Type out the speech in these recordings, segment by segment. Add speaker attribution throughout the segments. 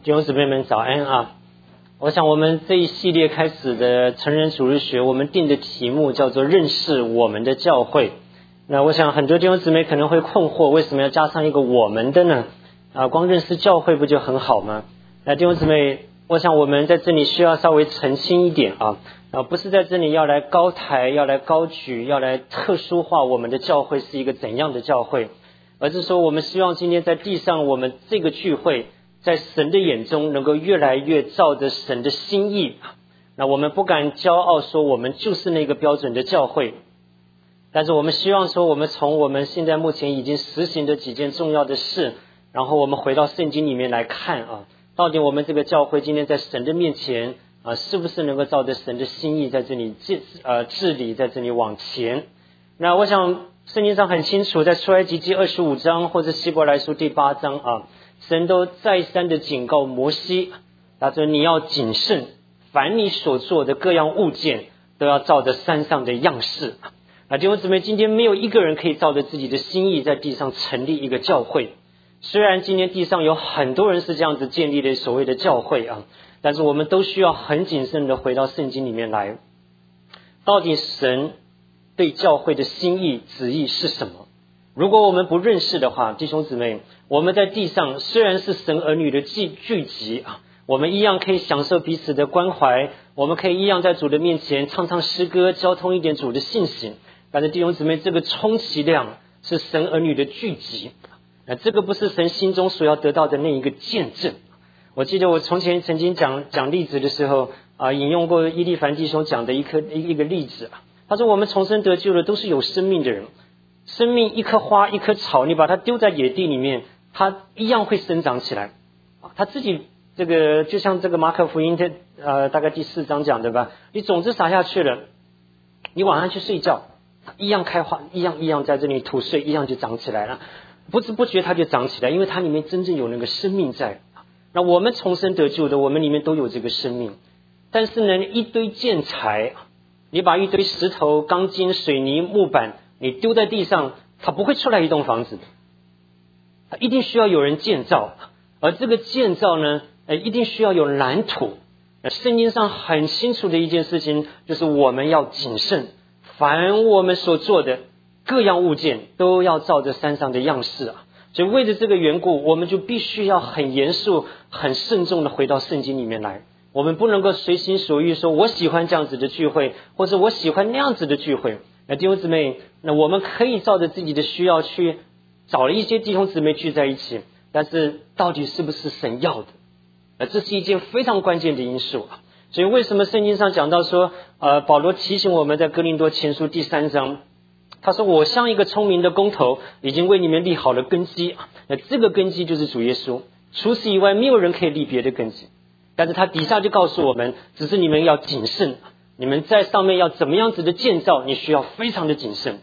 Speaker 1: 弟兄姊妹们早安啊！我想我们这一系列开始的成人主日学，我们定的题目叫做认识我们的教会。那我想很多弟兄姊妹可能会困惑，为什么要加上一个我们的呢？光认识教会不就很好吗？那弟兄姊妹，我想我们在这里需要稍微澄清一点不是在这里要来高抬，要来高举，要来特殊化我们的教会是一个怎样的教会，而是说我们希望今天在地上我们这个聚会在神的眼中能够越来越照着神的心意。那我们不敢骄傲说我们就是那个标准的教会，但是我们希望说我们从我们现在目前已经实行的几件重要的事，然后我们回到圣经里面来看到底我们这个教会今天在神的面前是不是能够照着神的心意在这里治理，在这里往前。那我想圣经上很清楚，在出埃及记25章或者希伯来书第8章神都再三的警告摩西，他说你要谨慎，凡你所做的各样物件都要照着山上的样式。弟兄姊妹，今天没有一个人可以照着自己的心意在地上成立一个教会。虽然今天地上有很多人是这样子建立的所谓的教会但是我们都需要很谨慎的回到圣经里面来，到底神对教会的心意旨意是什么？如果我们不认识的话，弟兄姊妹，我们在地上虽然是神儿女的聚集我们一样可以享受彼此的关怀，我们可以一样在主的面前唱唱诗歌，交通一点主的信息。但是弟兄姊妹，这个充其量是神儿女的聚集，这个不是神心中所要得到的那一个见证。我记得我从前曾经讲例子的时候引用过伊利凡弟兄讲的一个例子他说我们重生得救的都是有生命的人，生命一棵花一棵草，你把它丢在野地里面，它一样会生长起来。它自己这个就像这个马可福音大概第4章讲的吧，你种子撒下去了，你晚上去睡觉，一样开花，一样在这里吐穗，一样就长起来了，不知不觉它就长起来，因为它里面真正有那个生命在。那我们重生得救的，我们里面都有这个生命。但是呢，一堆建材，你把一堆石头、钢筋、水泥、木板你丢在地上，它不会出来一栋房子，它一定需要有人建造，而这个建造呢一定需要有蓝图。圣经上很清楚的一件事情就是我们要谨慎，凡我们所做的各样物件都要照着山上的样式所以为了这个缘故，我们就必须要很严肃很慎重的回到圣经里面来。我们不能够随心所欲说我喜欢这样子的聚会，或者我喜欢那样子的聚会。弟兄姊妹，那我们可以照着自己的需要去找了一些弟兄姊妹聚在一起，但是到底是不是神要的，这是一件非常关键的因素所以为什么圣经上讲到说保罗提醒我们在哥林多前书第3章，他说我像一个聪明的工头，已经为你们立好了根基那这个根基就是主耶稣，除此以外没有人可以立别的根基。但是他底下就告诉我们，只是你们要谨慎，你们在上面要怎么样子的建造，你需要非常的谨慎。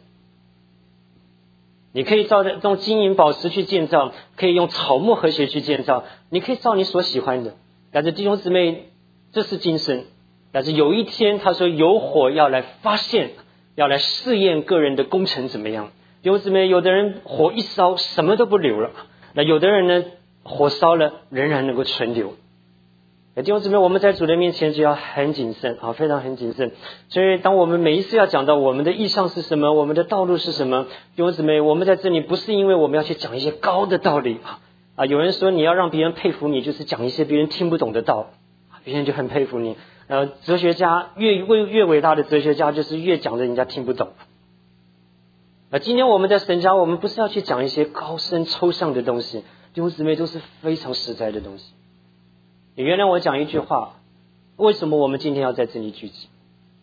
Speaker 1: 你可以照着用金银宝石去建造，可以用草木和谐去建造，你可以照你所喜欢的。但是弟兄姊妹，这是精神。但是有一天他说有火要来发现，要来试验个人的工程怎么样。弟兄姊妹，有的人火一烧什么都不留了，那有的人呢火烧了仍然能够存留。弟兄姊妹，我们在主的面前就要很谨慎非常很谨慎。所以当我们每一次要讲到我们的意向是什么，我们的道路是什么，弟兄姊妹，我们在这里不是因为我们要去讲一些高的道理有人说你要让别人佩服你，就是讲一些别人听不懂的道，别人就很佩服你。哲学家越伟大的哲学家就是越讲的人家听不懂。今天我们在神家，我们不是要去讲一些高深抽象的东西，弟兄姊妹，都是非常实在的东西。你原谅我讲一句话，为什么我们今天要在这里聚集？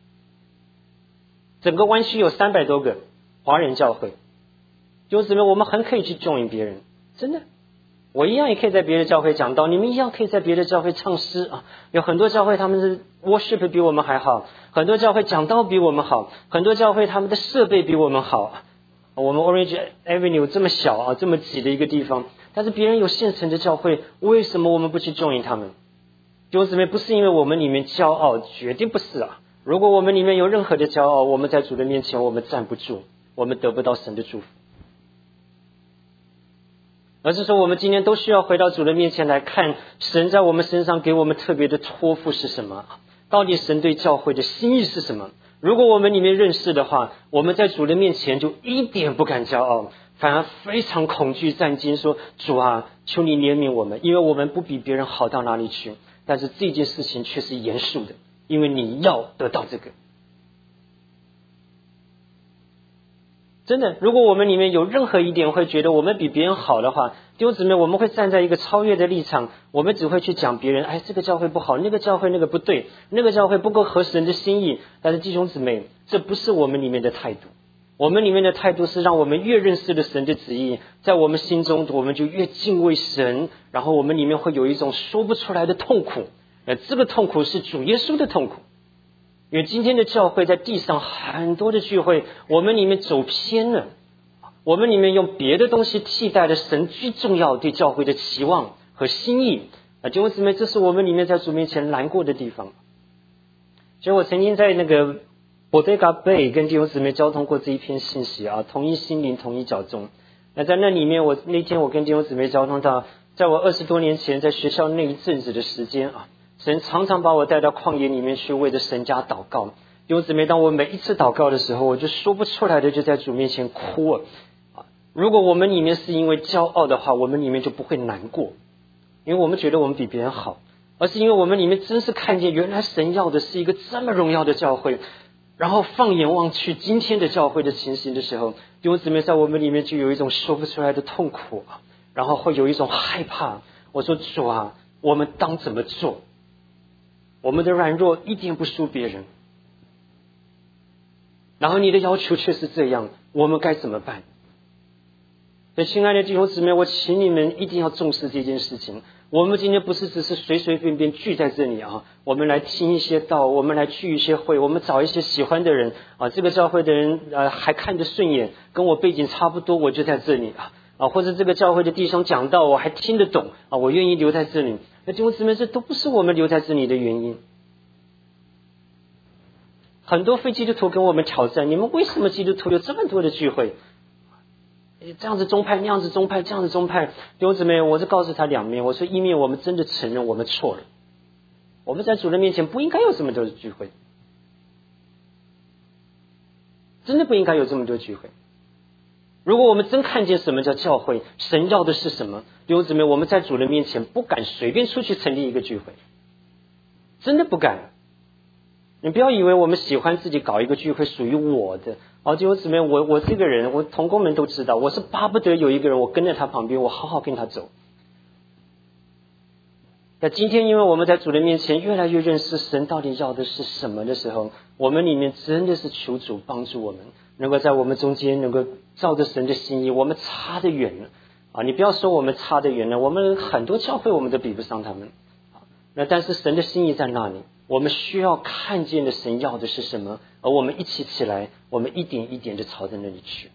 Speaker 1: 整个湾区有300多个华人教会，弟兄姊妹，我们很可以去 join 别人，真的，我一样也可以在别的教会讲道，你们一样可以在别的教会唱诗有很多教会他们的 worship 比我们还好，很多教会讲道比我们好，很多教会他们的设备比我们好。我们 Orange Avenue 这么小这么挤的一个地方，但是别人有现成的教会，为什么我们不去 join 他们？弟兄姊妹，不是因为我们里面骄傲，绝对不是如果我们里面有任何的骄傲，我们在主的面前我们站不住，我们得不到神的祝福。 而是说我们今天都需要回到主的面前来看，神在我们身上给我们特别的托付是什么，到底神对教会的心意是什么。如果我们里面认识的话，我们在主的面前就一点不敢骄傲，反而非常恐惧战兢，说主啊，求你怜悯我们，因为我们不比别人好到哪里去，但是这件事情却是严肃的，因为你要得到这个。真的，如果我们里面有任何一点会觉得我们比别人好的话，弟兄姊妹，我们会站在一个超越的立场，我们只会去讲别人，哎，这个教会不好，那个教会那个不对，那个教会不够合神的心意。但是弟兄姊妹，这不是我们里面的态度。我们里面的态度是让我们越认识了神的旨意，在我们心中我们就越敬畏神，然后我们里面会有一种说不出来的痛苦，这个痛苦是主耶稣的痛苦。因为今天的教会在地上很多的聚会，我们里面走偏了，我们里面用别的东西替代了神最重要对教会的期望和心意。弟兄姊妹，这是我们里面在主面前难过的地方。所以我曾经在那个Bodega Bay跟弟兄姊妹交通过这一篇信息啊，同一心灵同一脚踪。那在那里面，那天我跟弟兄姊妹交通到，在我20多年前在学校那一阵子的时间啊，神常常把我带到旷野里面去，为着神家祷告。弟兄姊妹，当我每一次祷告的时候，我就说不出来的就在主面前哭啊。如果我们里面是因为骄傲的话，我们里面就不会难过，因为我们觉得我们比别人好，而是因为我们里面真是看见原来神要的是一个这么荣耀的教会。然后放眼望去今天的教会的情形的时候，弟兄姊妹，在我们里面就有一种说不出来的痛苦，然后会有一种害怕。我说主啊，我们当怎么做？我们的软弱一点不输别人，然后你的要求却是这样，我们该怎么办？所以亲爱的弟兄姊妹，我请你们一定要重视这件事情。我们今天不是只是随随便便聚在这里啊，我们来听一些道，我们来聚一些会，我们找一些喜欢的人啊，这个教会的人还看得顺眼，跟我背景差不多，我就在这里啊，或者这个教会的弟兄讲道我还听得懂啊，我愿意留在这里。那弟兄姊妹，这都不是我们留在这里的原因。很多非基督徒跟我们挑战，你们为什么基督徒有这么多的聚会？这样子宗派，那样子宗派，这样子宗派。弟兄姊妹，我是告诉他两面，我说一面我们真的承认我们错了，我们在主人面前不应该有这么多的聚会，真的不应该有这么多聚会。如果我们真看见什么叫教会，神要的是什么，弟兄姊妹，我们在主人面前不敢随便出去成立一个聚会，真的不敢。你不要以为我们喜欢自己搞一个聚会属于我的。弟兄姊妹，我这个人，我同工们都知道，我是巴不得有一个人，我跟在他旁边，我好好跟他走。那今天因为我们在主的面前越来越认识神到底要的是什么的时候，我们里面真的是求主帮助我们，能够在我们中间能够照着神的心意。我们差得远了你不要说我们差得远了，我们很多教会我们都比不上他们那但是神的心意在那里，我们需要看见的神要的是什么，而我们一起起来，我们一点一点的朝着那里去。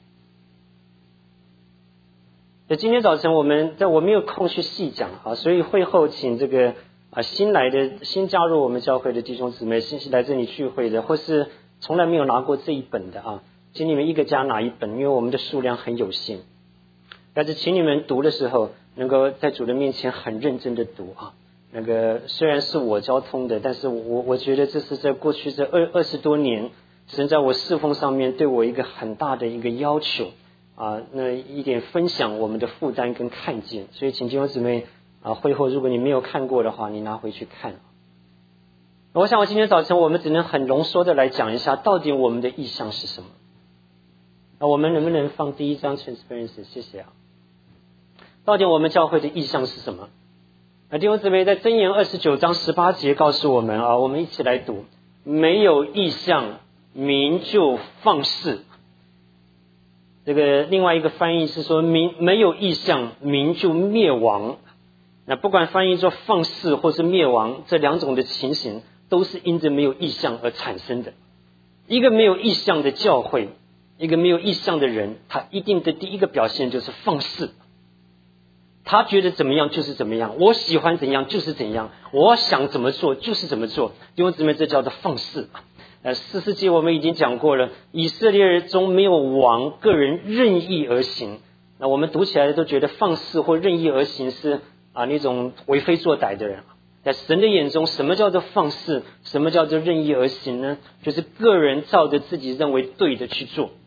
Speaker 1: 那今天早晨我没有空去细讲所以会后请这个新加入我们教会的弟兄姊妹，新来这里聚会的，或是从来没有拿过这一本的请你们一个家拿一本，因为我们的数量很有限。但是请你们读的时候，能够在主的面前很认真的读那个虽然是我交通的，但是我觉得这是在过去这20多年，神在我侍奉上面对我一个很大的一个要求那一点分享我们的负担跟看见。所以请弟兄姊妹会后如果你没有看过的话，你拿回去看。我想我今天早晨我们只能很浓缩的来讲一下，到底我们的意向是什么。我们能不能放第一章 Transparency？ 谢谢到底我们教会的意向是什么？弟兄姊妹，在箴言29章18节告诉我们我们一起来读：没有意向，民就放肆。这个另外一个翻译是说没有意向，民就灭亡。那不管翻译作放肆或是灭亡，这两种的情形都是因着没有意向而产生的。一个没有意向的教会，一个没有意向的人，他一定的第一个表现就是放肆。他觉得怎么样就是怎么样，我喜欢怎样就是怎样，我想怎么做就是怎么做。弟兄姊妹，这叫做放肆。4世纪我们已经讲过了，以色列中没有王，个人任意而行那我们读起来都觉得放肆或任意而行是那种为非作歹的人。在神的眼中，什么叫做放肆？什么叫做任意而行呢？就是个人照着自己认为对的去做，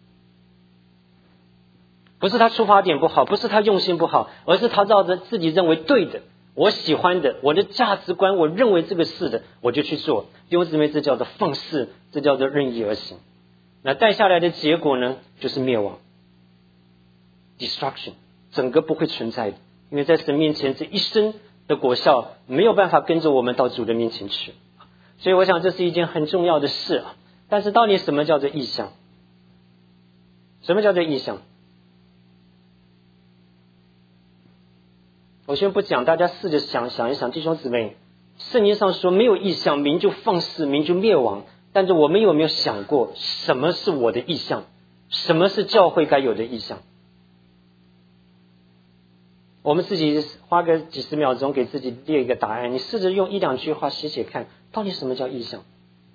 Speaker 1: 不是他出发点不好，不是他用心不好，而是他照着自己认为对的，我喜欢的，我的价值观，我认为这个是的，我就去做。弟兄姊妹，这叫做放肆，这叫做任意而行。那带下来的结果呢，就是灭亡 ，destruction， 整个不会存在的。因为在神面前，这一生的果效没有办法跟着我们到主的面前去。所以我想这是一件很重要的事啊。但是到底什么叫做异象？什么叫做异象？我先不讲，大家试着想一想，弟兄姊妹，圣经上说没有异象，民就放肆，民就灭亡。但是我们有没有想过，什么是我的异象？什么是教会该有的异象？我们自己花个几十秒钟给自己列一个答案，你试着用1-2句话写写看，到底什么叫异象？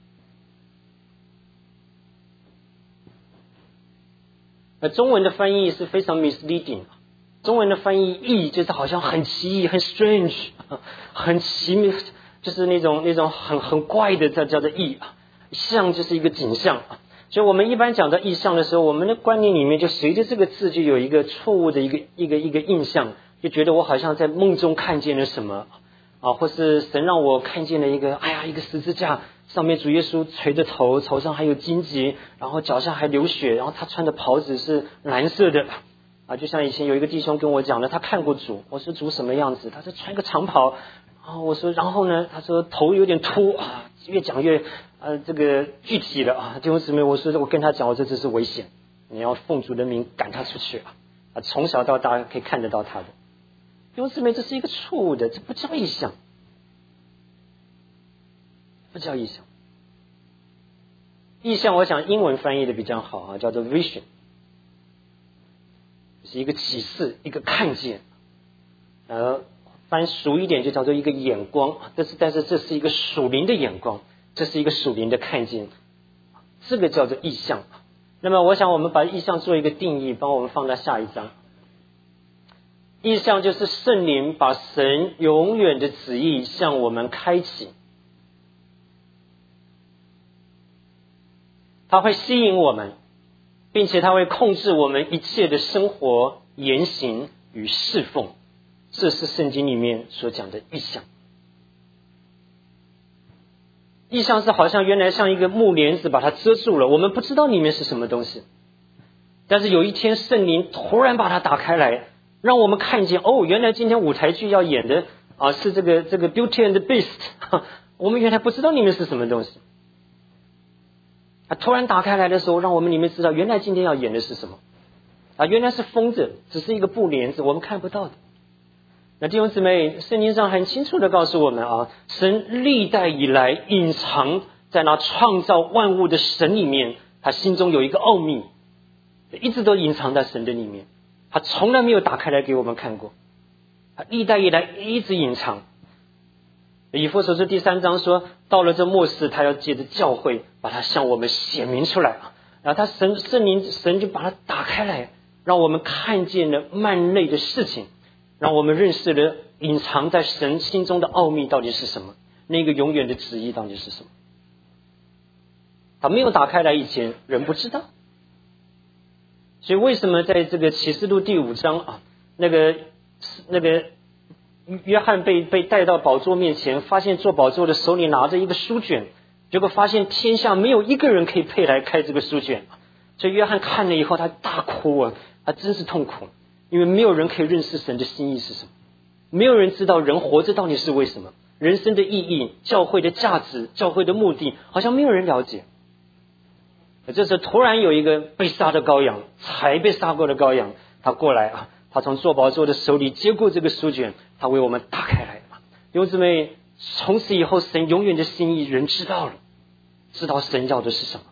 Speaker 1: 中文的翻译是非常 misleading， 中文的翻译异就是好像很奇异，很 strange， 很奇妙，就是那种很怪的，这叫做异。象就是一个景象，所以我们一般讲到异象的时候，我们的观念里面就随着这个字就有一个错误的一个印象，就觉得我好像在梦中看见了什么或是神让我看见了一个十字架，上面主耶稣垂着头，头上还有荆棘，然后脚下还流血，然后他穿的袍子是蓝色的就像以前有一个弟兄跟我讲的，他看过主，我说主什么样子，他说穿个长袍，我说然后呢，他说头有点秃越讲越这个具体的弟兄姊妹，我跟他讲，我说这是危险，你要奉主的名赶他出去从小到大可以看得到他的。弟兄姊妹，这是一个错误的，这不叫异象，不叫异象。异象我想英文翻译的比较好叫做 vision， 是一个启示，一个看见翻俗一点就叫做一个眼光，但是这是一个属灵的眼光，这是一个属灵的看见，这个叫做异象。那么我想我们把异象做一个定义，帮我们放到下一章。异象就是圣灵把神永远的旨意向我们开启，它会吸引我们，并且它会控制我们一切的生活、言行与侍奉。这是圣经里面所讲的异象。异象是好像原来像一个木帘子把它遮住了，我们不知道里面是什么东西，但是有一天圣灵突然把它打开来，让我们看见原来今天舞台剧要演的是这个 Beauty and the Beast， 我们原来不知道里面是什么东西，突然打开来的时候，让我们里面知道原来今天要演的是什么原来是封着，只是一个布帘子，我们看不到的。那弟兄姊妹，圣经上很清楚的告诉我们神历代以来隐藏在那创造万物的神里面，他心中有一个奥秘，一直都隐藏在神的里面，他从来没有打开来给我们看过，他历代以来一直隐藏。以弗所书第3章说，到了这末世，他要借着教会把它向我们显明出来然后神就把它打开来，让我们看见了幔内的事情，让我们认识了隐藏在神心中的奥秘到底是什么，那个永远的旨意到底是什么。他没有打开来以前，人不知道。所以为什么在这个启示录第5章那个约翰被带到宝座面前，发现坐宝座的手里拿着一个书卷，结果发现天下没有一个人可以配来开这个书卷，所以约翰看了以后他大哭他真是痛苦，因为没有人可以认识神的心意是什么，没有人知道人活着到底是为什么，人生的意义，教会的价值，教会的目的，好像没有人了解。这时突然有一个被杀的羔羊，才被杀过的羔羊，他过来他从坐宝座的手里接过这个书卷，他为我们打开来弟兄姊妹，从此以后神永远的心意人知道了，知道神要的是什么。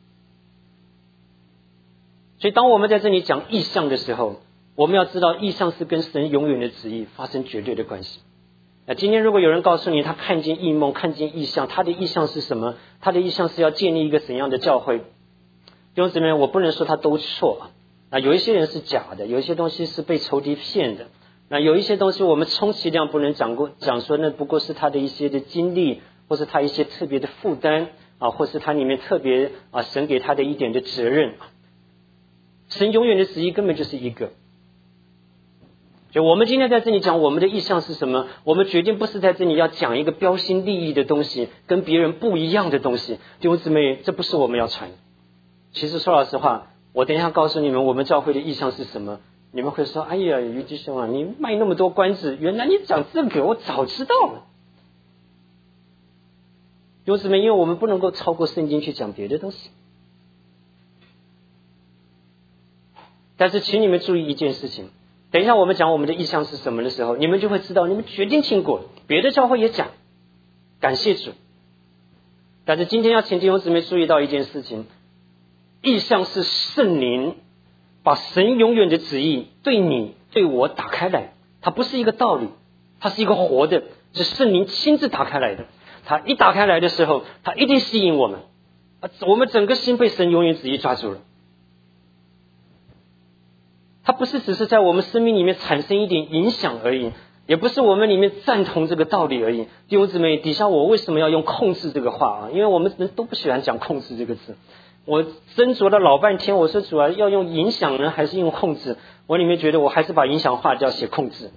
Speaker 1: 所以当我们在这里讲异象的时候，我们要知道异象是跟神永远的旨意发生绝对的关系。今天如果有人告诉你他看见异梦，看见异象，他的异象是什么？他的异象是要建立一个怎样的教会？弟兄姊妹，我不能说他都错那有一些人是假的，有一些东西是被仇敌骗的。那有一些东西我们充其量不能讲说那不过是他的一些的经历，或是他一些特别的负担啊，或是他里面特别啊神给他的一点的责任。神永远的旨意根本就是一个。就我们今天在这里讲我们的意向是什么，我们决定不是在这里要讲一个标新立异的东西，跟别人不一样的东西。弟兄姊妹，这不是我们要传的。其实说老实话，我等一下告诉你们我们教会的意向是什么，你们会说，哎呀，于弟兄啊，你卖那么多关子，原来你讲这个我早知道了。弟兄姊妹，因为我们不能够超过圣经去讲别的东西。但是请你们注意一件事情，等一下我们讲我们的意向是什么的时候，你们就会知道，你们决定听过，别的教会也讲，感谢主。但是今天要请弟兄姊妹注意到一件事情，意向是圣灵把神永远的旨意对你对我打开来，它不是一个道理，它是一个活的，是圣灵亲自打开来的。它一打开来的时候，它一定吸引我们，我们整个心被神永远旨意抓住了。它不是只是在我们生命里面产生一点影响而已，也不是我们里面赞同这个道理而已。弟兄姊妹，底下我为什么要用控制这个话啊？因为我们人都不喜欢讲控制这个字。我斟酌了老半天，我说主要要用影响呢，还是用控制？我里面觉得我还是把影响划掉，写控制。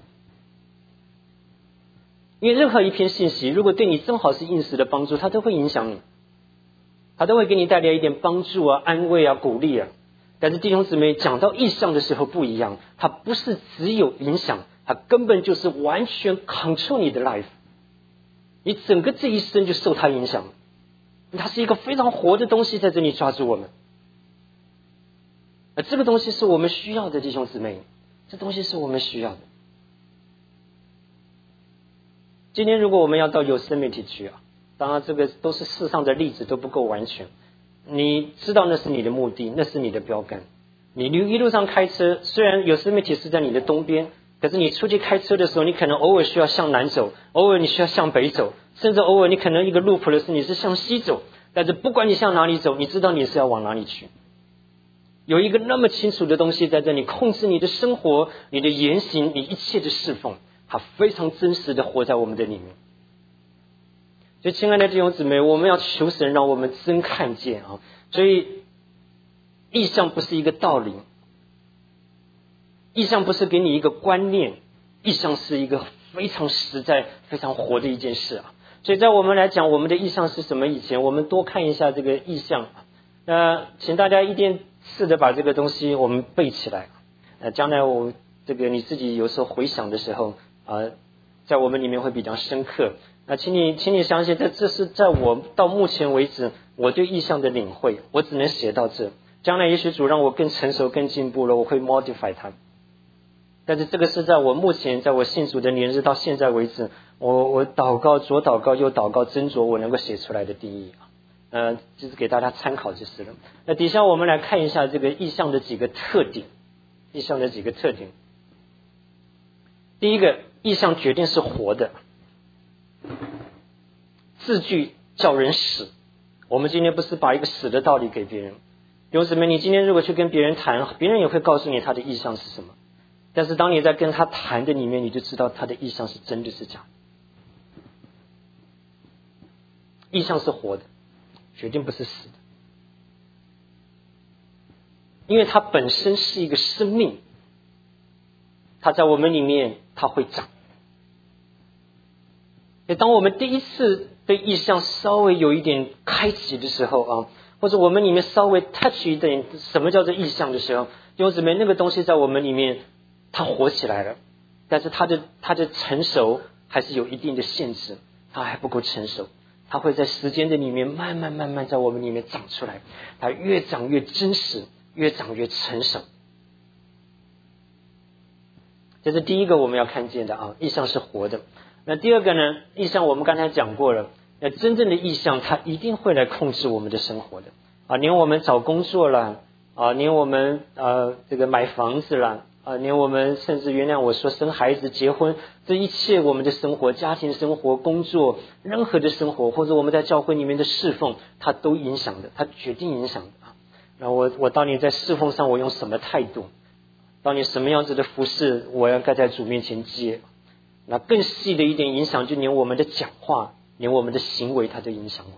Speaker 1: 因为任何一篇信息，如果对你正好是应时的帮助，它都会影响你，它都会给你带来一点帮助啊、安慰啊、鼓励啊。但是弟兄姊妹，讲到意向的时候不一样，它不是只有影响，它根本就是完全 control 你的 life， 你整个这一生就受它影响。它是一个非常活的东西在这里抓住我们，这个东西是我们需要的，弟兄姊妹，这东西是我们需要的。今天如果我们要到Yosemite去啊，当然这个都是世上的例子都不够完全，你知道那是你的目的，那是你的标杆。你一路上开车，虽然Yosemite是在你的东边，可是你出去开车的时候，你可能偶尔需要向南走，偶尔你需要向北走，甚至偶尔你可能一个路谱的是你是向西走。但是不管你向哪里走，你知道你是要往哪里去。有一个那么清楚的东西在这里控制你的生活，你的言行，你一切的侍奉，它非常真实的活在我们的里面。所以亲爱的弟兄姊妹，我们要求神让我们真看见啊！所以意向不是一个道理，意向不是给你一个观念，意向是一个非常实在非常活的一件事啊！所以在我们来讲我们的意向是什么以前，我们多看一下这个意向。请大家一定试着把这个东西我们背起来。将来我这个你自己有时候回想的时候在我们里面会比较深刻。请你相信，这是在我到目前为止我对意向的领会，我只能写到这。将来也许主让我更成熟更进步了，我会 modify 它。但是这个是在我目前在我信主的年日到现在为止，我祷告左祷告右祷告斟酌我能够写出来的定义就是给大家参考就是了。那底下我们来看一下这个意向的几个特点。意向的几个特点，第一个，意向决定是活的，字句叫人死。我们今天不是把一个死的道理给别人，弟兄姊妹，你今天如果去跟别人谈，别人也会告诉你他的意向是什么，但是当你在跟他谈的里面，你就知道他的意向是真的是假的。意向是活的，决定不是死的，因为它本身是一个生命，它在我们里面它会长。当我们第一次对意向稍微有一点开启的时候或者我们里面稍微 touch 一点什么叫做意向的时候，弟兄姊妹，那个东西在我们里面它活起来了，但是它的成熟还是有一定的限制，它还不够成熟，它会在时间的里面慢慢在我们里面长出来，它越长越真实，越长越成熟。这是第一个我们要看见的意向是活的。那第二个呢，意向我们刚才讲过了，真正的意向它一定会来控制我们的生活的连我们找工作了连我们这个买房子了连我们甚至原谅我说生孩子结婚，这一切我们的生活，家庭生活，工作，任何的生活，或者我们在教会里面的侍奉，它都影响的，它决定影响的那我到底在侍奉上我用什么态度？到底什么样子的服事我要该在主面前接？那更细的一点影响，就连我们的讲话，连我们的行为，它都影响我们。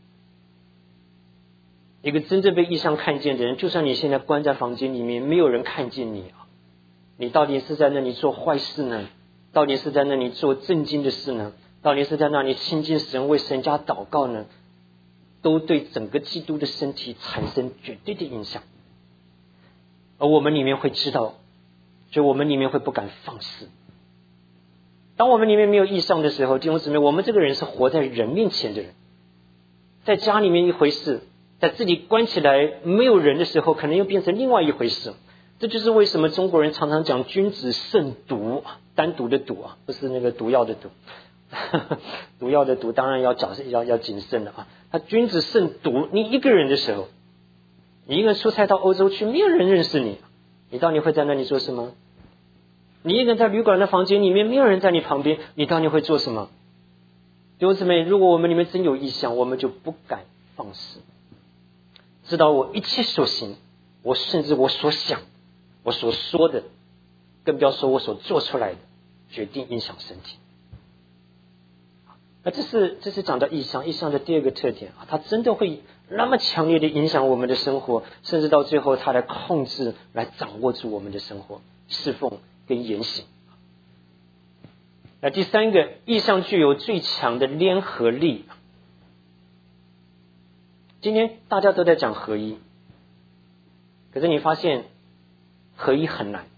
Speaker 1: 一个真正被异象看见的人，就算你现在关在房间里面，没有人看见你啊，你到底是在那里做坏事呢？到底是在那里做正经的事呢？到底是在那里亲近神，为神家祷告呢？都对整个基督的身体产生绝对的影响。而我们里面会知道，就我们里面会不敢放肆。当我们里面没有异象的时候，弟兄姊妹，我们这个人是活在人面前的人。在家里面一回事，在自己关起来没有人的时候，可能又变成另外一回事。这就是为什么中国人常常讲君子慎独，单独的独啊，不是那个毒药的毒。毒药的毒当然要谨慎了啊。他君子慎独，你一个人的时候，你一个人出差到欧洲去，没有人认识你，你到底会在那里做什么？你一个人在旅馆的房间里面，没有人在你旁边，你到底会做什么？弟兄姊妹，如果我们里面真有异象，我们就不敢放肆，知道我一切所行，我甚至我所想，我所说的，更不要说我所做出来的，决定影响身体。那这是讲到异象的第二个特点啊，它真的会那么强烈的影响我们的生活，甚至到最后它来控制、来掌握住我们的生活、侍奉跟言行。那第三个，异象具有最强的联合力。今天大家都在讲合一，可是你发现合一很难。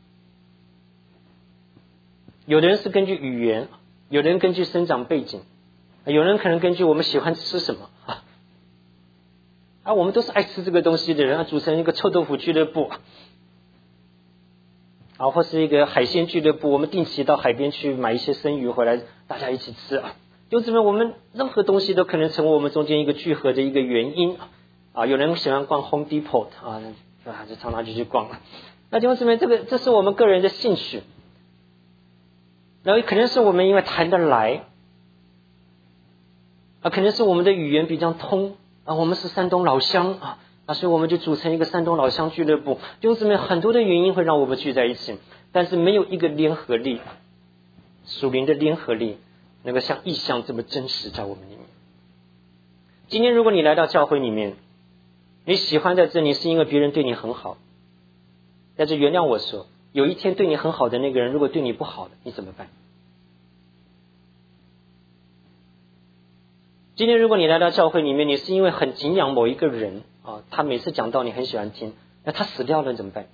Speaker 1: 有的人是根据语言，有的人根据生长背景，有人可能根据我们喜欢吃什么啊，我们都是爱吃这个东西的人，组成一个臭豆腐俱乐部啊，或是一个海鲜俱乐部，我们定期到海边去买一些生鱼回来，大家一起吃啊。就这么我们任何东西都可能成为我们中间一个聚合的一个原因啊。有人喜欢逛 Home Depot 啊，就常常就去逛了。那弟兄姊妹，这是我们个人的兴趣，然后可能是我们因为谈得来啊，可能是我们的语言比较通啊，我们是山东老乡啊，所以我们就组成一个山东老乡俱乐部。弟兄姊妹，很多的原因会让我们聚在一起，但是没有一个联合力，属灵的联合力能够像异象这么真实在我们里面。今天如果你来到教会里面，你喜欢在这里是因为别人对你很好，但是原谅我说，有一天对你很好的那个人如果对你不好了，你怎么办？今天如果你来到教会里面，你是因为很敬仰某一个人啊，他每次讲道你很喜欢听，那他死掉了怎么办？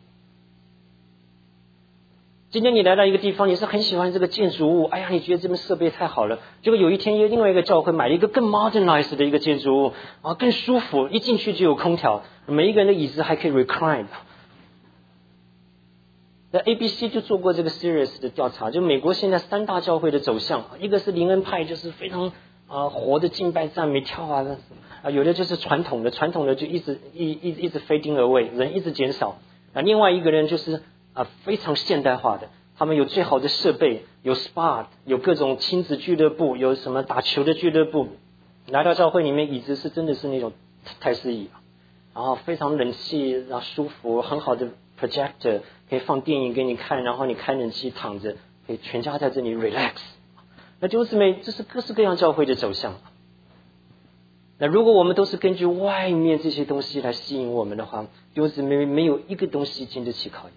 Speaker 1: 今天你来到一个地方，你是很喜欢这个建筑物，哎呀，你觉得这边设备太好了，结果有一天另外一个教会买了一个更 modernized 的一个建筑物啊，更舒服，一进去就有空调，每一个人的椅子还可以 recline。那 ABC 就做过这个 series 的调查，就美国现在三大教会的走向，一个是灵恩派，就是非常活的敬拜赞美跳有的就是传统的就一直 fading away， 人一直减少。另外一个人就是非常现代化的，他们有最好的设备，有 SPA， 有各种亲子俱乐部，有什么打球的俱乐部。来到教会里面，椅子是真的是那种泰式椅，然后非常冷气，然后舒服，很好的 projector 可以放电影给你看，然后你开冷气躺着，可以全家在这里 relax。那弟兄姊妹，这是各式各样教会的走向。那如果我们都是根据外面这些东西来吸引我们的话，弟兄姊妹，没有一个东西经得起考验。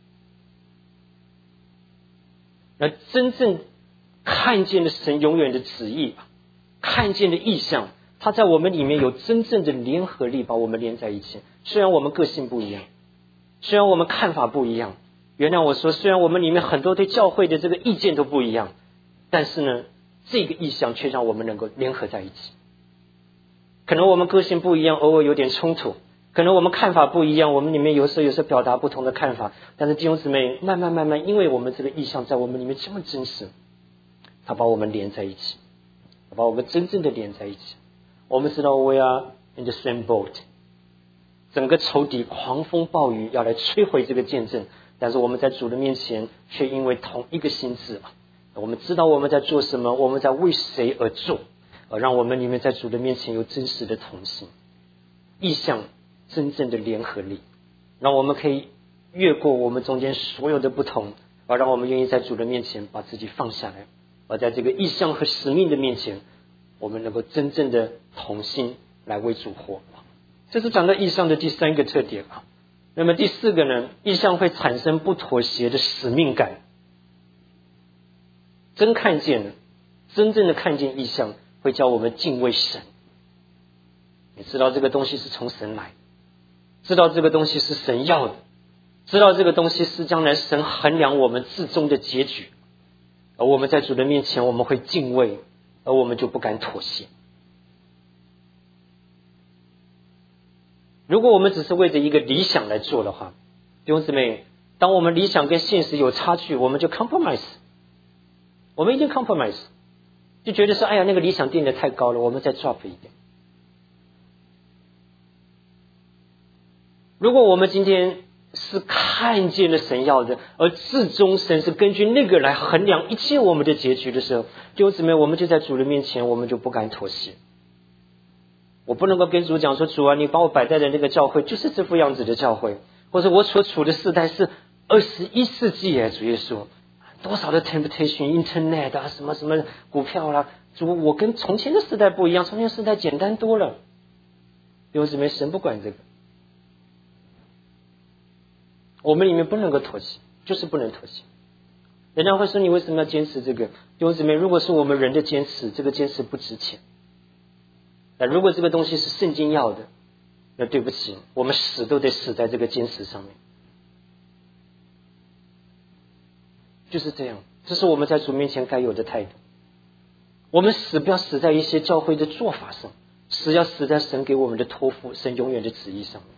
Speaker 1: 那真正看见了神永远的旨意，看见了异象，它在我们里面有真正的联合力，把我们连在一起。虽然我们个性不一样，虽然我们看法不一样，原谅我说，虽然我们里面很多对教会的这个意见都不一样，但是呢，这个异象却让我们能够联合在一起。可能我们个性不一样，偶尔有点冲突，可能我们看法不一样，我们里面有时候表达不同的看法，但是弟兄姊妹，慢慢，因为我们这个异象在我们里面这么真实，它把我们连在一起，把我们真正的连在一起。我们知道 we are in the same boat， 整个仇敌狂风暴雨要来摧毁这个见证，但是我们在主的面前却因为同一个心志，我们知道我们在做什么，我们在为谁而做，让我们里面在主的面前有真实的同心。异象真正的联合力，让我们可以越过我们中间所有的不同，而让我们愿意在主的面前把自己放下来，而在这个异象和使命的面前，我们能够真正的同心来为主活。这是讲到异象的第三个特点啊。那么第四个呢，异象会产生不妥协的使命感。真正的看见异象，会叫我们敬畏神。你知道这个东西是从神来，知道这个东西是神要的，知道这个东西是将来神衡量我们至终的结局。而我们在主的面前，我们会敬畏，而我们就不敢妥协。如果我们只是为着一个理想来做的话，弟兄姊妹，当我们理想跟现实有差距，我们就 compromise， 我们一定 compromise， 就觉得说，哎呀，那个理想定得太高了，我们再 drop 一点。如果我们今天是看见了神要的，而至终神是根据那个来衡量一切我们的结局的时候，弟兄姊妹，我们就在主的面前，我们就不敢妥协。我不能够跟主讲说，主啊，你把我摆在的那个教会就是这副样子的教会，或者我所处的世代是21世纪耶，主耶稣，多少的 temptation internet 啊，什么什么股票啦，主，我跟从前的时代不一样，从前的时代简单多了。弟兄姊妹，神不管这个，我们里面不能够妥协，就是不能妥协。人家会说，你为什么要坚持这个？弟兄姊妹，如果是我们人的坚持，这个坚持不值钱。那如果这个东西是圣经要的，那对不起，我们死都得死在这个坚持上面。就是这样，这是我们在主面前该有的态度。我们死不要死在一些教会的做法上，死要死在神给我们的托付，神永远的旨意上面。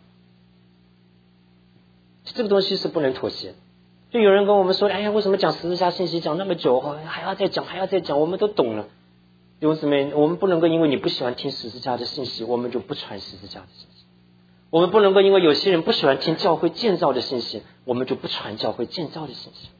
Speaker 1: 这个东西是不能妥协。就有人跟我们说，哎呀，为什么讲十字架信息讲那么久，还要再讲，我们都懂了。弟兄姊妹，我们不能够因为你不喜欢听十字架的信息，我们就不传十字架的信息。我们不能够因为有些人不喜欢听教会建造的信息，我们就不传教会建造的信息。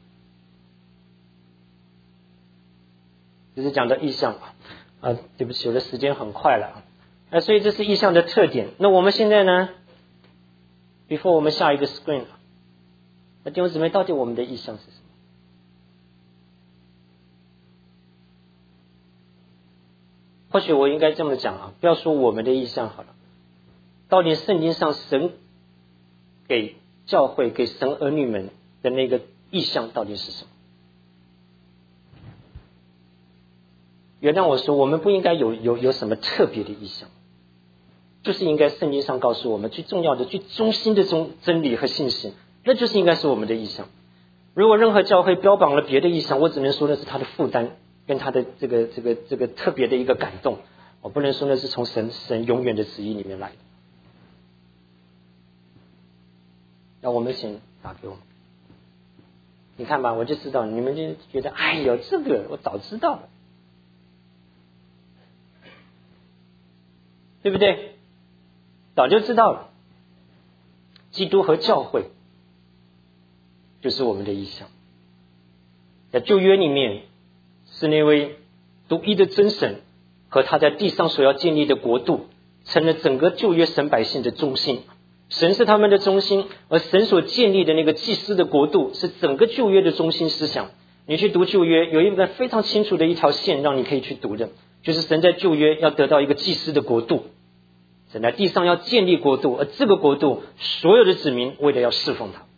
Speaker 1: 这是讲到异象啊，对不起，我的时间很快了啊，所以这是异象的特点。那我们现在呢 ，before 我们下一个 screen， 那弟兄姊妹，到底我们的异象是什么？或许我应该这么讲啊，不要说我们的意象好了，到底圣经上神给教会、给神儿女们的那个意象到底是什么？原谅我说，我们不应该有什么特别的意象，就是应该圣经上告诉我们最重要的、最中心的真理和信息，那就是应该是我们的意象。如果任何教会标榜了别的意象，我只能说的是他的负担。跟他的这个特别的一个感动，我不能说那是从神永远的旨意里面来的。那我们请打给我们，你看吧，我就知道你们就觉得，哎呦，这个我早知道了，对不对？早就知道了。基督和教会就是我们的意象，在旧约里面。是那位独一的真神和他在地上所要建立的国度，成了整个旧约神百姓的中心。神是他们的中心，而神所建立的那个祭司的国度是整个旧约的中心思想。你去读旧约，有一个非常清楚的一条线让你可以去读的，就是神在旧约要得到一个祭司的国度，神在地上要建立国度，而这个国度所有的子民为了要侍奉他。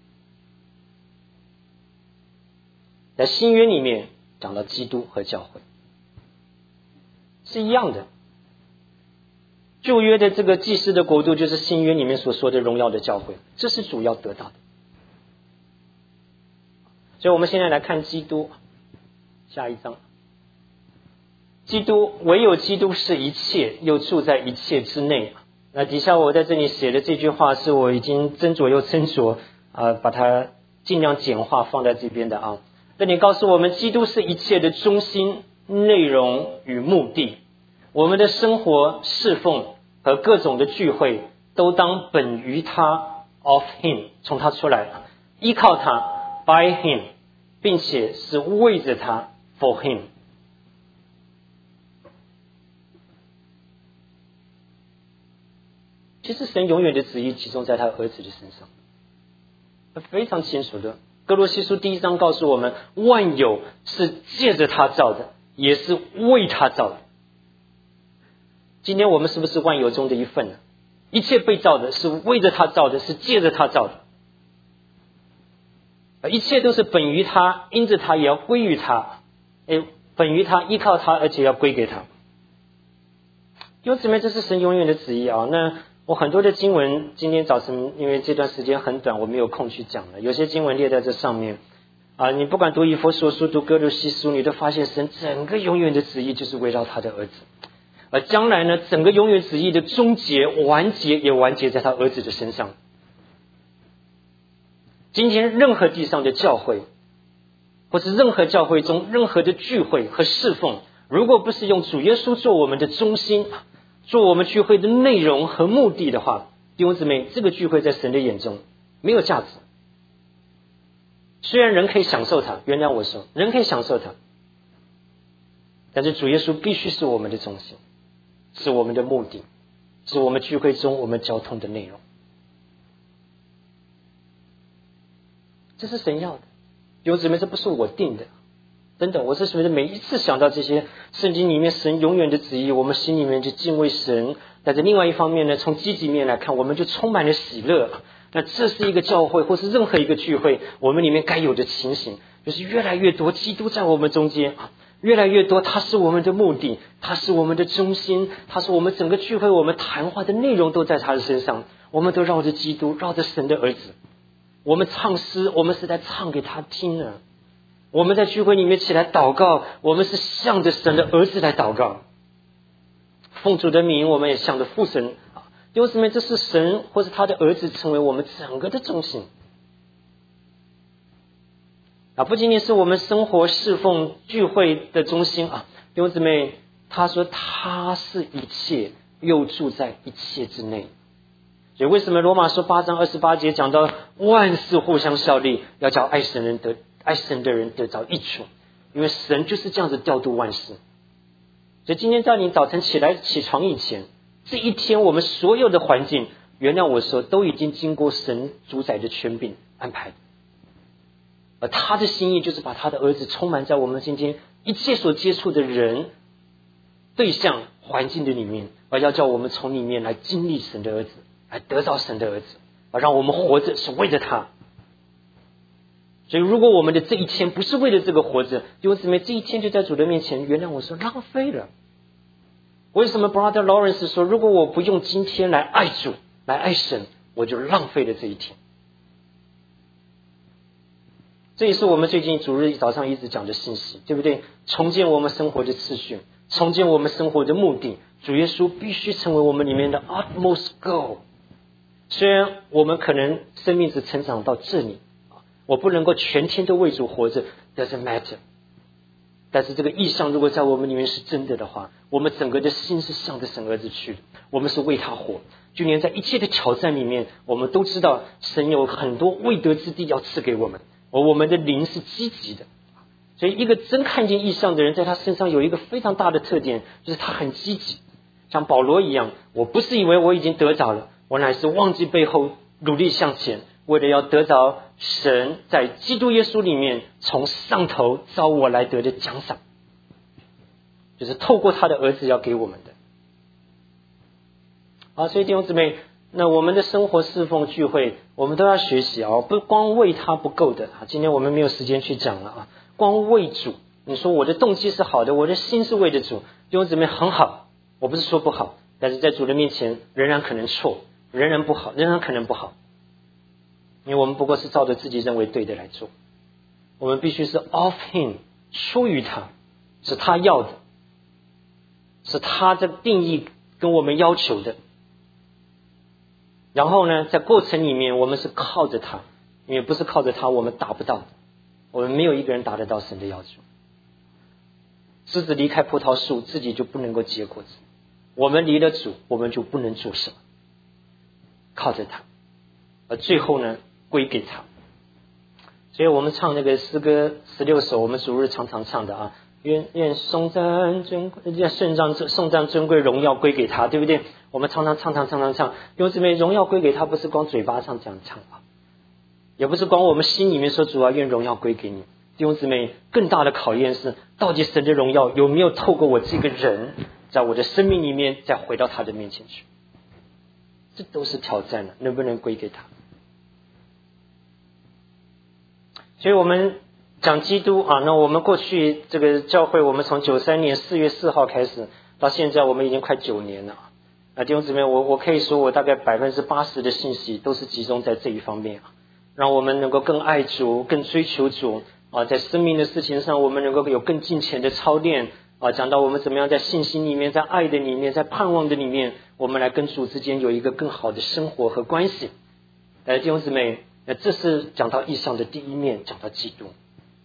Speaker 1: 在新约里面讲到基督和教会是一样的，旧约的这个祭司的国度就是新约里面所说的荣耀的教会，这是主要得到的。所以我们现在来看基督，下一章。基督，唯有基督是一切，又住在一切之内。那底下我在这里写的这句话是我已经斟酌又斟酌把它尽量简化放在这边的啊。这里告诉我们，基督是一切的中心、内容与目的。我们的生活、侍奉和各种的聚会，都当本于他 of him， 从他出来，依靠他 by him， 并且是为着他 for him。 其实神永远的旨意集中在他儿子的身上，非常清楚的。哥罗西书1章告诉我们，万有是借着他造的，也是为他造的。今天我们是不是万有中的一份呢？一切被造的是为着他造的，是借着他造的。一切都是本于他，因着他也要归于他，本于他，依靠他，而且要归给他。弟兄姊妹，这是神永远的旨意啊。那我很多的经文今天早晨因为这段时间很短，我没有空去讲了，有些经文列在这上面啊。你不管读以弗所书、读哥罗西书，你都发现神整个永远的旨意就是围绕他的儿子，而将来呢，整个永远旨意的终结完结也完结在他儿子的身上。今天任何地上的教会，或是任何教会中任何的聚会和侍奉，如果不是用主耶稣做我们的中心，做我们聚会的内容和目的的话，弟兄姊妹，这个聚会在神的眼中没有价值。虽然人可以享受它，原谅我说，人可以享受它，但是主耶稣必须是我们的中心，是我们的目的，是我们聚会中我们交通的内容。这是神要的，弟兄姊妹，这不是我定的，真的，我是觉得每一次想到这些圣经里面神永远的旨意，我们心里面就敬畏神。但是另外一方面呢，从积极面来看，我们就充满了喜乐。那这是一个教会或是任何一个聚会，我们里面该有的情形，就是越来越多基督在我们中间，越来越多他是我们的目的，他是我们的中心，他是我们整个聚会我们谈话的内容都在他的身上，我们都绕着基督，绕着神的儿子。我们唱诗，我们是在唱给他听的。我们在聚会里面起来祷告，我们是向着神的儿子来祷告。奉主的名，我们也向着父神。弟兄姊妹，这是神或是他的儿子成为我们整个的中心。不仅仅是我们生活侍奉聚会的中心啊，弟兄姊妹，他说他是一切，又住在一切之内。所以为什么罗马书8章28节讲到万事互相效力，要叫爱神的人得着益处？因为神就是这样子调度万事。所以今天在你早晨起床以前，这一天我们所有的环境，原谅我说，都已经经过神主宰的权柄安排。而他的心意就是把他的儿子充满在我们今天一切所接触的人、对象、环境的里面，而要叫我们从里面来经历神的儿子，来得到神的儿子，而让我们活着是为着他。所以如果我们的这一天不是为了这个活着，弟兄姊妹，这一天就在主的面前，原谅我说浪费了。为什么 Brother Lawrence 说，如果我不用今天来爱主，来爱神，我就浪费了这一天。这也是我们最近主日早上一直讲的信息，对不对？重建我们生活的次序，重建我们生活的目的，主耶稣必须成为我们里面的 utmost goal。 虽然我们可能生命只成长到这里，我不能够全天都为主活着 doesn't matter， 但是这个意象如果在我们里面是真的的话，我们整个的心是向着神儿子去的，我们是为他活。就连在一切的挑战里面，我们都知道神有很多未得之地要赐给我们，而我们的灵是积极的。所以一个真看见异象的人，在他身上有一个非常大的特点，就是他很积极，像保罗一样，我不是以为我已经得着了，我乃是忘记背后，努力向前，为了要得着神在基督耶稣里面从上头召我来得的奖赏，就是透过他的儿子要给我们的。好，所以弟兄姊妹，那我们的生活侍奉聚会，我们都要学习啊，不光为他不够的。今天我们没有时间去讲了啊。光为主，你说我的动机是好的，我的心是为着主，弟兄姊妹很好，我不是说不好，但是在主的面前仍然可能错，仍然不好，仍然可能不好，因为我们不过是照着自己认为对的来做。我们必须是 of him， 出于他，是他要的，是他的定义跟我们要求的。然后呢，在过程里面我们是靠着他，因为不是靠着他我们达不到的，我们没有一个人达得到神的要求。枝子离开葡萄树，自己就不能够结果子，我们离了主，我们就不能做什么，靠着他，而最后呢归给他。所以我们唱那个诗歌16首，我们主日常常唱的啊， 愿颂赞尊贵，颂赞尊贵，荣耀归给他，对不对？我们常常唱。弟兄姊妹，荣耀归给他，不是光嘴巴上这样唱啊，也不是光我们心里面说主啊，愿荣耀归给你。弟兄姊妹，更大的考验是，到底神的荣耀有没有透过我这个人，在我的生命里面再回到他的面前去？这都是挑战了，能不能归给他？所以我们讲基督啊，那我们过去这个教会，我们从93年4月4号开始，到现在我们已经快9年了。弟兄姊妹，我可以说我大概80%的信息都是集中在这一方面啊，让我们能够更爱主，更追求主啊，在生命的事情上我们能够有更近前的操练啊，讲到我们怎么样在信心里面，在爱的里面，在盼望的里面，我们来跟主之间有一个更好的生活和关系。弟兄姊妹，这是讲到异象的第一面，讲到基督，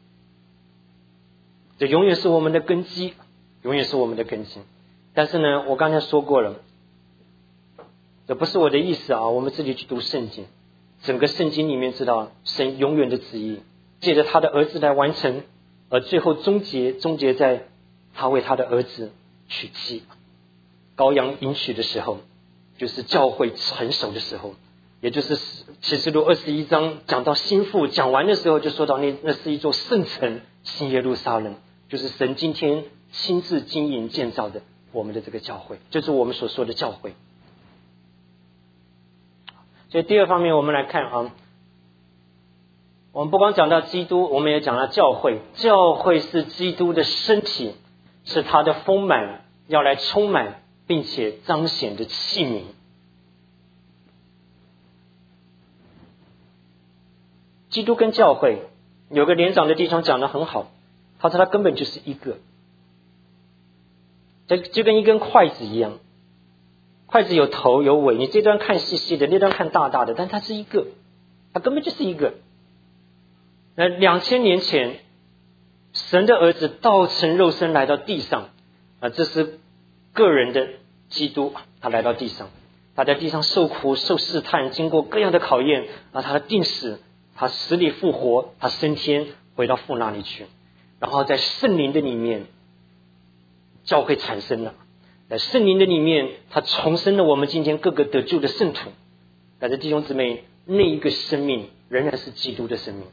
Speaker 1: 这永远是我们的根基，永远是我们的根基。但是呢，我刚才说过了，这不是我的意思啊，我们自己去读圣经，整个圣经里面知道神永远的旨意，借着他的儿子来完成，而最后终结在他为他的儿子娶妻，羔羊迎娶的时候，就是教会成熟的时候，也就是启示录21章讲到新妇，讲完的时候就说到那是一座圣城新耶路撒冷，就是神今天亲自经营建造的我们的这个教会，就是我们所说的教会。所以第二方面我们来看啊，我们不光讲到基督，我们也讲到教会。教会是基督的身体，是他的丰满，要来充满并且彰显的器皿。基督跟教会有个连长的弟兄讲得很好，他说他根本就是一个，就跟一根筷子一样，筷子有头有尾，你这端看细细的，那端看大大的，但它是一个，它根本就是一个。那2000年前，神的儿子道成肉身来到地上啊，这是个人的基督，他来到地上，他在地上受苦受试探，经过各样的考验啊，他的定死，他死里复活，他升天回到父那里去，然后在圣灵的里面，教会产生了。在圣灵的里面，他重生了我们今天各个得救的圣徒。但是弟兄姊妹，那一个生命仍然是基督的生命。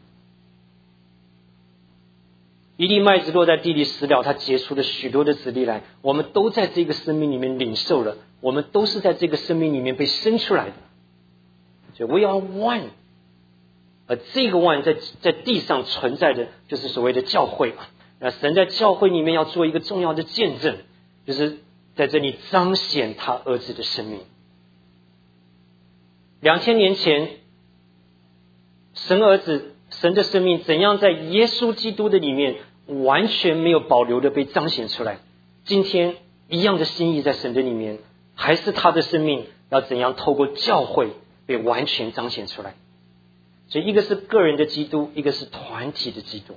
Speaker 1: 一粒麦子落在地里死了，它结出了许多的子粒来，我们都在这个生命里面领受了，我们都是在这个生命里面被生出来的。所以 we are one， 而这个 one 在地上存在的就是所谓的教会。那神在教会里面要做一个重要的见证，就是在这里彰显他儿子的生命。2000年前，神儿子神的生命怎样在耶稣基督的里面完全没有保留的被彰显出来，今天一样的心意在神的里面，还是他的生命要怎样透过教会被完全彰显出来。所以一个是个人的基督，一个是团体的基督。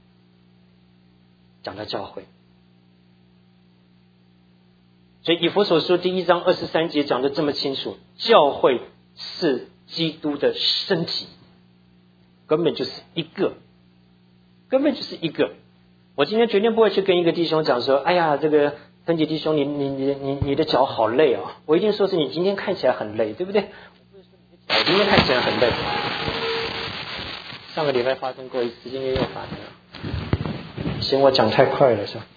Speaker 1: 讲到教会，所以以弗所书1章23节讲得这么清楚，教会是基督的身体，根本就是一个，根本就是一个。我今天绝对不会去跟一个弟兄讲说，哎呀，这个芬姐弟兄，你的脚好累啊！我一定说是你今天看起来很累，对不对？我今天看起来很累。上个礼拜发生过一次，今天又发生了。嫌我讲太快了是吧？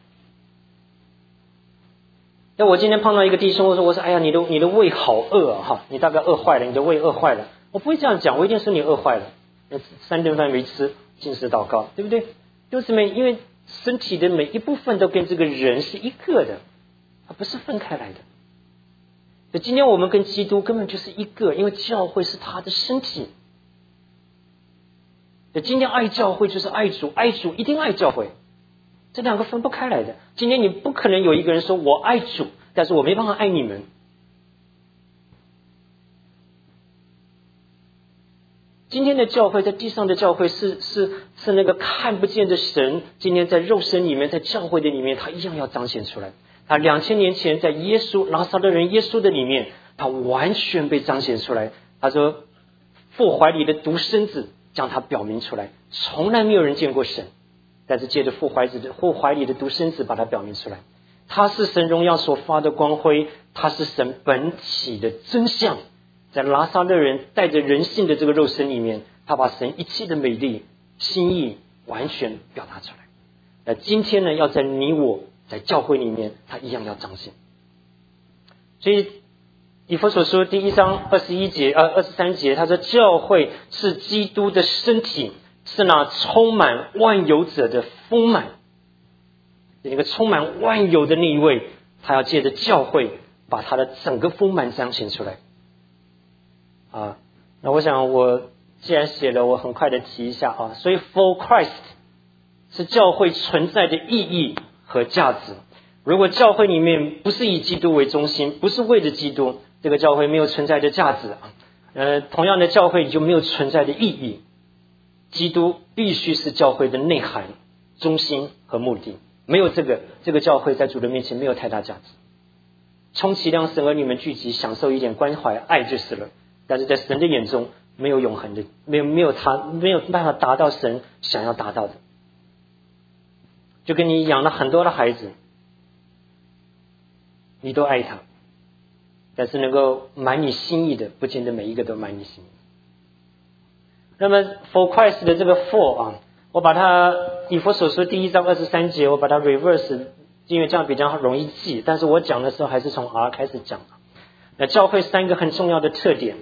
Speaker 1: 那我今天碰到一个弟兄，我说哎呀，你的胃好饿啊哈，你大概饿坏了，你的胃饿坏了。我不会这样讲，我一定说你饿坏了。3顿饭没吃，禁食祷告，对不对？就是因为身体的每一部分都跟这个人是一个的，它不是分开来的。所以今天我们跟基督根本就是一个，因为教会是他的身体。今天爱教会就是爱主，爱主一定爱教会，这两个分不开来的。今天你不可能有一个人说我爱主，但是我没办法爱你们。今天的教会，在地上的教会是那个看不见的神，今天在肉身里面，在教会的里面，他一样要彰显出来。他2000年前在耶稣拿撒勒人耶稣的里面，他完全被彰显出来。他说父怀里的独生子将他表明出来，从来没有人见过神， 但是借着父怀里的独生子把它表明出来。他是神荣耀所发的光辉，他是神本体的真相。在拿撒勒人带着人性的这个肉身里面，他把神一切的美丽心意完全表达出来。今天呢，要在你我在教会里面，他一样要彰显。所以以弗所书第1章23节，他说教会是基督的身体，是那充满万有者的丰满。那个充满万有的那一位，他要借着教会把他的整个丰满彰显出来。那我想我既然写了，我很快的提一下所以 For Christ 是教会存在的意义和价值。如果教会里面不是以基督为中心，不是为了基督，这个教会没有存在的价值同样的教会就没有存在的意义。基督必须是教会的内涵、中心和目的。没有这个教会在主的面前没有太大价值。充其量神和你们聚集享受一点关怀爱就是了，但是在神的眼中没有永恒的，没有办法达到神想要达到的。就跟你养了很多的孩子，你都爱他，但是能够满你心意的不见得每一个都满你心意。那么 For Christ 的这个 for我把它以弗所书第1章23节，我把它 reverse， 因为这样比较容易记，但是我讲的时候还是从 R 开始讲。那教会3个很重要的特点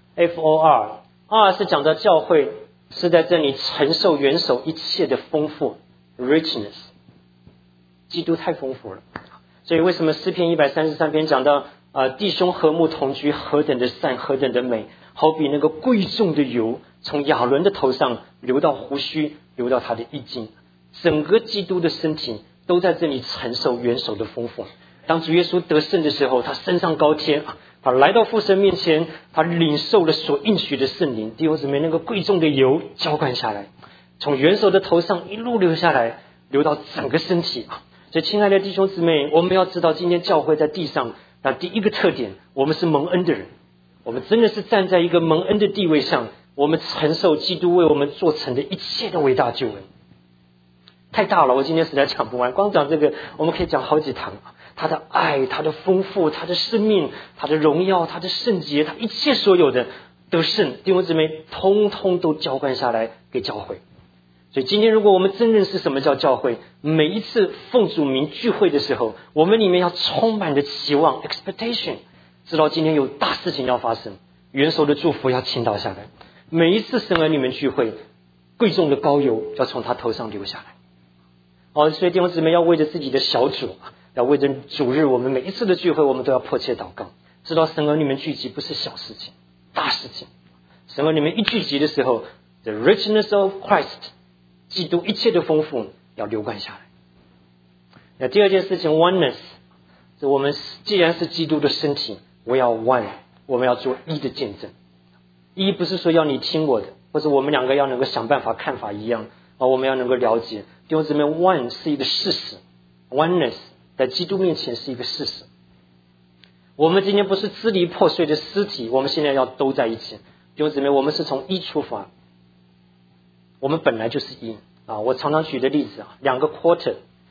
Speaker 1: FOR 是讲到教会是在这里承受元首一切的丰富 richness， 基督太丰富了。所以为什么诗篇133篇讲到弟兄和睦同居何等的善何等的美，好比那个贵重的油从亚伦的头上流到胡须，流到他的衣襟，整个基督的身体都在这里承受元首的丰富。当主耶稣得胜的时候，他升上高天他来到父神面前，他领受了所应许的圣灵，弟兄姊妹，那个贵重的油浇灌下来，从元首的头上一路流下来，流到整个身体所以亲爱的弟兄姊妹，我们要知道今天教会在地上第一个特点，我们是蒙恩的人，我们真的是站在一个蒙恩的地位上，我们承受基督为我们做成的一切的伟大救恩。太大了，我今天实在讲不完，光讲这个我们可以讲好几堂。他的爱，他的丰富，他的生命，他的荣耀，他的圣洁，他一切所有的得胜，弟兄姊妹通通都浇灌下来给教会。所以今天如果我们真认识什么叫教会，每一次奉主名聚会的时候，我们里面要充满着期望 expectation， 知道今天有大事情要发生，元首的祝福要倾倒下来。每一次神儿你们聚会，贵重的膏油要从他头上流下来。所以弟兄姊妹要为着自己的小组，要为着主日，我们每一次的聚会我们都要迫切祷告，知道神儿你们聚集不是小事情，大事情。神儿你们一聚集的时候， the richness of Christ， 基督一切的丰富要流灌下来。那第二件事情 oneness， 我们既然是基督的身体，我要 one， 我们要做一的见证。一不是说要你听我的，或者我们两个要能够想办法看法一样我们要能够了解。弟兄姊妹 one 是一个事实， oneness 在基督面前是一个事实。我们今天不是支离破碎的尸体，我们现在要都在一起。弟兄姊妹，我们是从一出发，我们本来就是一我常常举的例子2个 quarter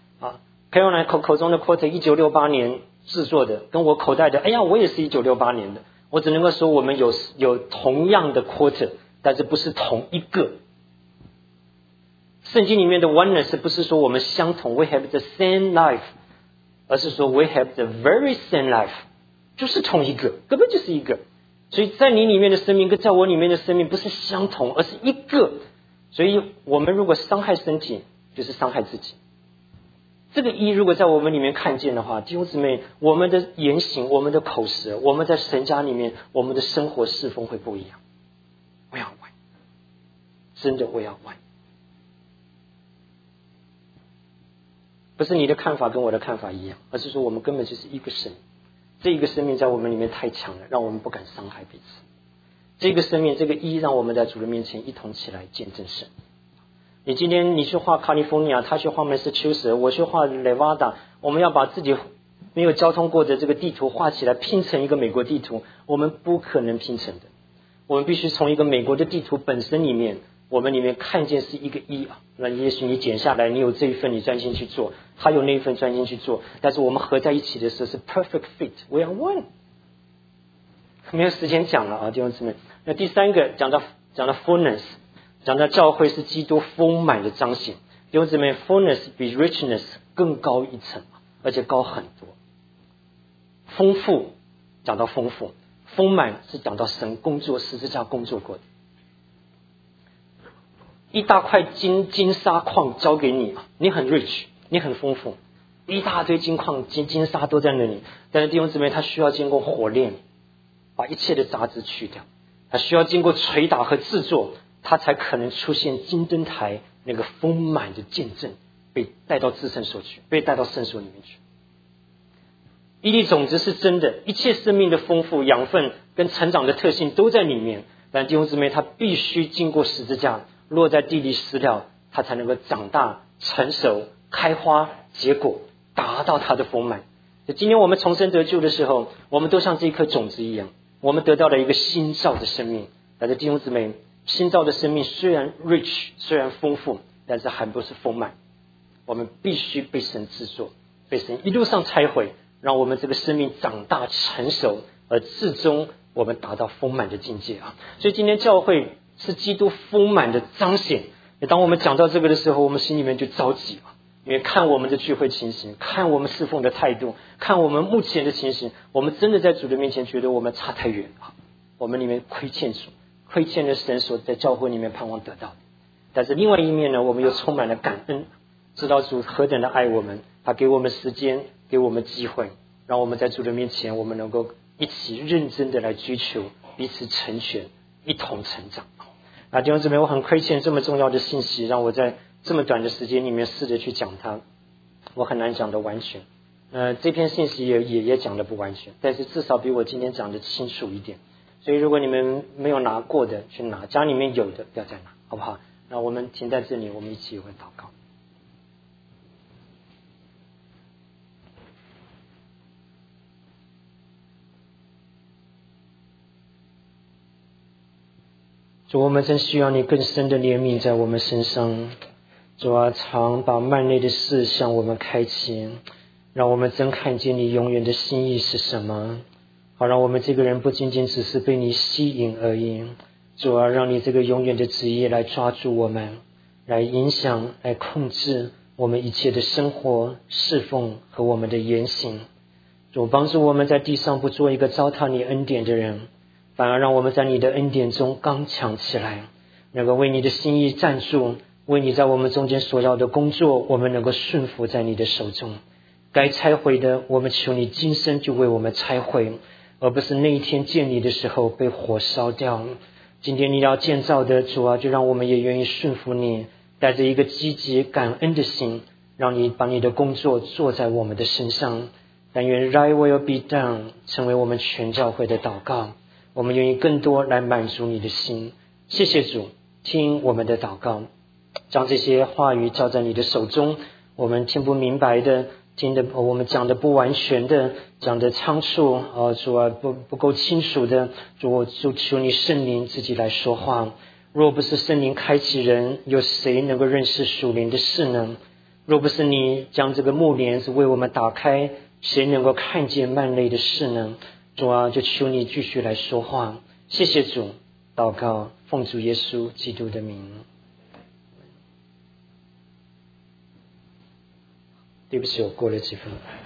Speaker 1: Caroline 口中的 quarter 1968年制作的，跟我口袋的我也是1968年的，我只能够说我们有同样的 quarter， 但是不是同一个。圣经里面的 oneness 不是说我们相同 we have the same life， 而是说 we have the very same life， 就是同一个，根本就是一个。所以在你里面的生命跟在我里面的生命不是相同，而是一个。所以我们如果伤害身体，就是伤害自己。这个一如果在我们里面看见的话，弟兄姊妹，我们的言行，我们的口舌，我们在神家里面，我们的生活侍奉会不一样。我要玩，真的我要玩。不是你的看法跟我的看法一样，而是说我们根本就是一个生命。这一个生命在我们里面太强了，让我们不敢伤害彼此。这个生命，这个一，让我们在主的面前一同起来见证神。你今天你去画卡利福尼亚，他去画梅斯丘斯，我去画雷瓦达，我们要把自己没有交通过的这个地图画起来，拼成一个美国地图，我们不可能拼成的。我们必须从一个美国的地图本身里面我们里面看见是一个一啊，那也许你剪下来，你有这一份你专心去做，他有那一份专心去做，但是我们合在一起的时候是 perfect fit， we are one。没有时间讲了啊，弟兄姊妹。那第三个讲到 fullness， 讲到教会是基督丰满的彰显。弟兄姊妹 ，fullness 比 richness 更高一层，而且高很多。丰富讲到丰富，丰满是讲到神工作十字架工作过的。一大块金沙矿交给你，你很 rich， 你很丰富，一大堆金矿金沙都在那里。但是弟兄姊妹，他需要经过火炼，把一切的杂质去掉，他需要经过捶打和制作，他才可能出现金灯台那个丰满的见证，被带到至圣所去，被带到圣所里面去。一粒种子是真的，一切生命的丰富、养分跟成长的特性都在里面。但弟兄姊妹，他必须经过十字架，落在地里死了，他才能够长大、成熟、开花、结果，达到他的丰满。今天我们重生得救的时候，我们都像这一颗种子一样，我们得到了一个新造的生命。但是弟兄姊妹，新造的生命虽然 rich， 虽然丰富，但是还不是丰满。我们必须被神制作，被神一路上拆毁，让我们这个生命长大成熟，而至终我们达到丰满的境界啊！所以今天教会是基督丰满的彰显。当我们讲到这个的时候，我们心里面就着急啊，因为看我们的聚会情形，看我们侍奉的态度，看我们目前的情形，我们真的在主的面前觉得我们差太远了。我们里面亏欠主，亏欠了神所在教会里面盼望得到的。但是另外一面呢，我们又充满了感恩，知道主何等的爱我们，他给我们时间，给我们机会，让我们在主的面前，我们能够一起认真的来追求彼此成全，一同成长。弟兄姊妹，我很亏欠这么重要的信息，让我在这么短的时间里面试着去讲它，我很难讲得完全。这篇信息也讲得不完全，但是至少比我今天讲的清楚一点。所以如果你们没有拿过的去拿，家里面有的不要再拿，好不好？那我们停在这里，我们一起会祷告。主，我们真需要你更深的怜悯在我们身上。主啊，常把幔内的事向我们开启，让我们真看见你永远的心意是什么，好让我们这个人不仅仅只是被你吸引而已。主啊，让你这个永远的旨意来抓住我们，来影响，来控制我们一切的生活、侍奉和我们的言行。主，帮助我们在地上不做一个糟蹋你恩典的人，反而让我们在你的恩典中刚强起来，能够为你的心意站住，为你在我们中间所要的工作，我们能够顺服在你的手中。该拆毁的，我们求你今生就为我们拆毁，而不是那一天见你的时候被火烧掉。今天你要建造的，主啊，就让我们也愿意顺服你，带着一个积极感恩的心，让你把你的工作做在我们的身上。但愿 Thy will be done 成为我们全教会的祷告。我们愿意更多来满足你的心。谢谢主，听我们的祷告，将这些话语交在你的手中。我们听不明白的，听的我们讲的不完全的，讲的仓促，主啊，不够清楚的，主，我就求你圣灵自己来说话。若不是圣灵开启人，有谁能够认识属灵的事呢？若不是你将这个幕帘是为我们打开，谁能够看见幔内的事呢？主啊，就求你继续来说话。谢谢主，祷告奉主耶稣基督的名。对不起，我过了几分。